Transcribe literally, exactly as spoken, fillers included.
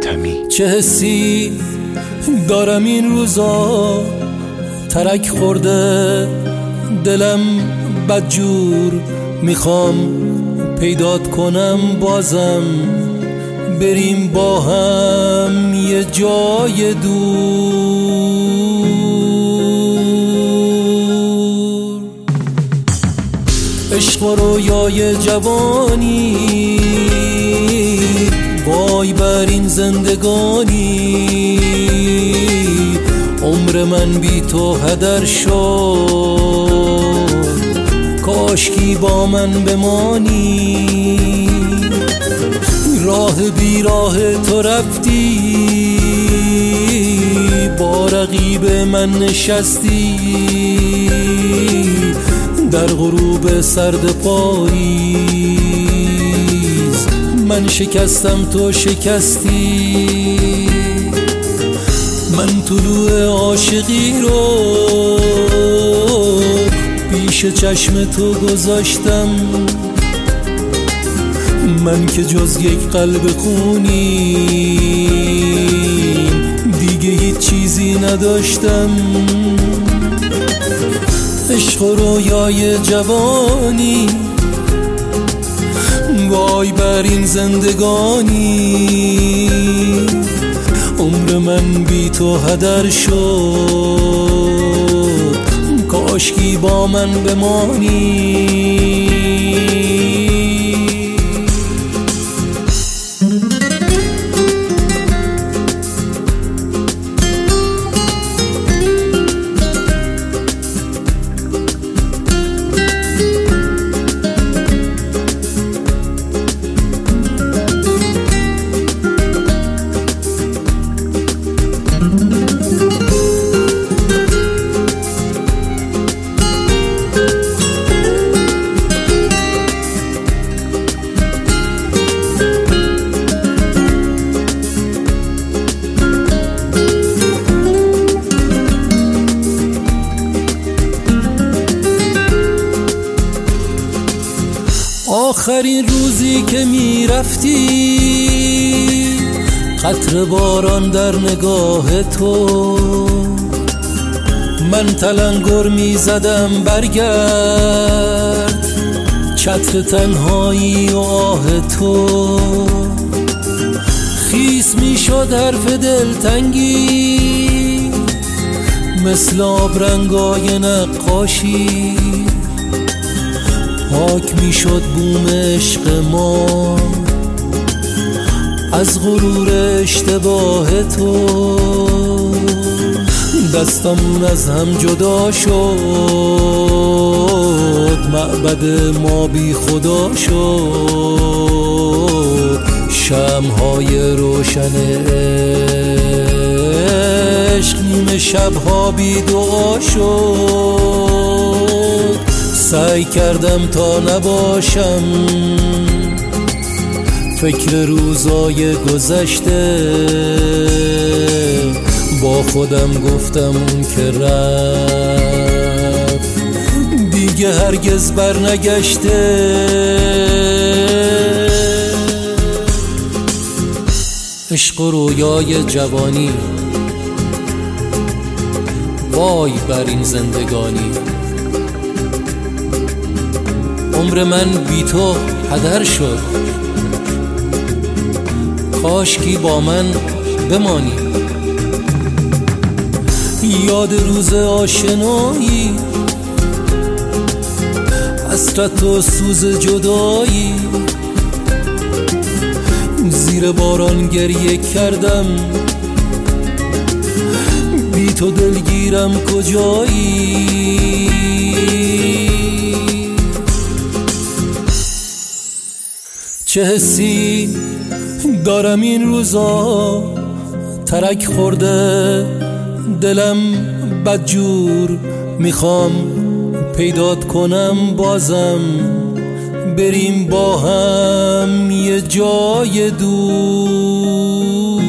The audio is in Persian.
حاتمی. چه حسی دارم این روزا، ترک خورده دلم بدجور، میخوام پیدات کنم بازم، بریم با هم یه جای دور. عشق و رویای جوانی، وای بر این زندگانی، عمر من بی تو هدر شد، کاشکی با من بمانی. راه بی راه تو رفتی، با رقیب من نشستی، در غروب سرد پاییز من شکستم تو شکستی. من طلوع عاشقی رو پیش چشم تو گذاشتم، من که جز یک قلب خونی دیگه هیچ چیزی نداشتم. عشق و رویای جوانی، وای بر این زندگانی، عمر من بی تو هدر شد، کاشکی با من بمانی. آخرین روزی که می رفتی، قطره باران در نگاه تو، من تلنگر می زدم برگرد، چتر تنهایی و آه تو. خیس می شد حرف دلتنگی، مثل آبرنگای نقاشی، پاک می شد بوم عشق ما از غرور اشتباه تو. دستمون از هم جدا شد، معبد ما بی خدا شد، شمع‌های روشن عشق نیمه شب‌ها بی دعا شد. سعی کردم تا نباشم فکر روزای گذشته، با خودم گفتم اون که رفت دیگه هرگز بر نگشته. عشق و رویای جوانی، وای بر این زندگانی، عمر من بی تو هدر شد، کاشکی با من بمانی. یاد روز آشنایی، حسرت و سوز جدایی، زیر باران گریه کردم، بی تو دلگیرم کجایی. چه حسی دارم این روزا، ترک خورده دلم بدجور، میخوام پیدات کنم بازم، بریم با هم یه جای دور.